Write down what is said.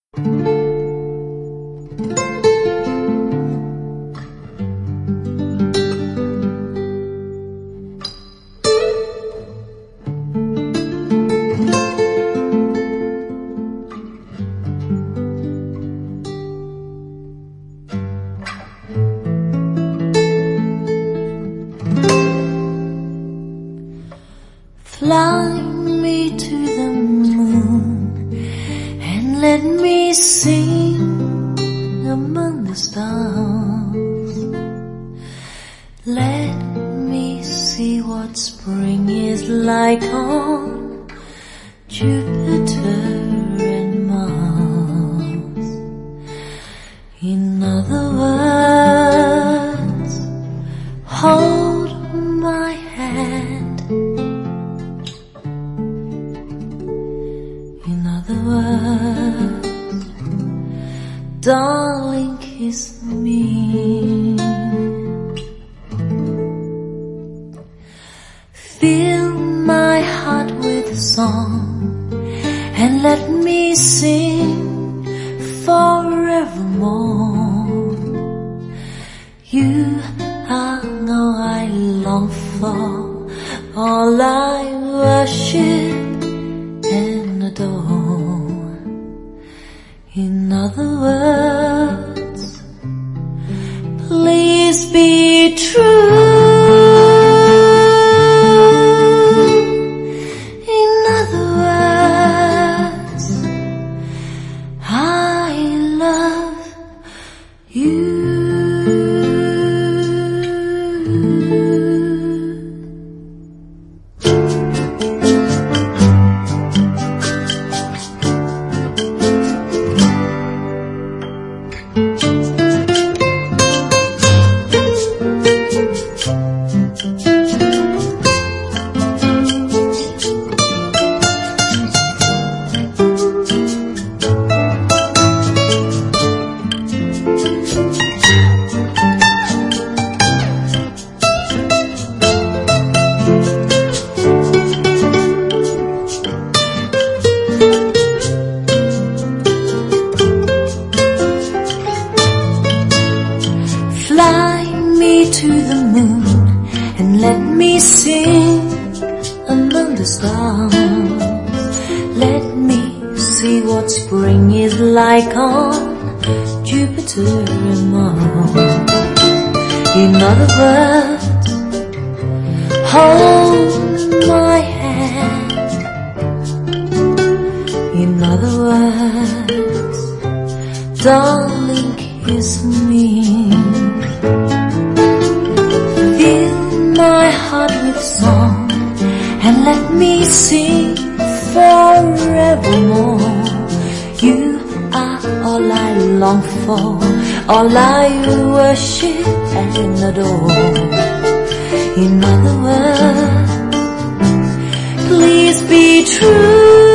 Fly me to the moon and let me sing among the stars. Let me see what spring is like on Jupiter and Mars. In other words, hold my hand. In other words, darling, kiss me. Fill my heart with song and let me sing forevermore. You are all I long for, all I worship and adore. In other words, please be true. In other words, I love you. Fly me to the moon and let me sing among the stars. Let me see what spring is like on Jupiter and Mars. In other words, hold my hand. In other words, darling, kiss me. Fill my heart with song and let me sing forevermore. You are all I long for, all I worship and adore. In other words, please be true.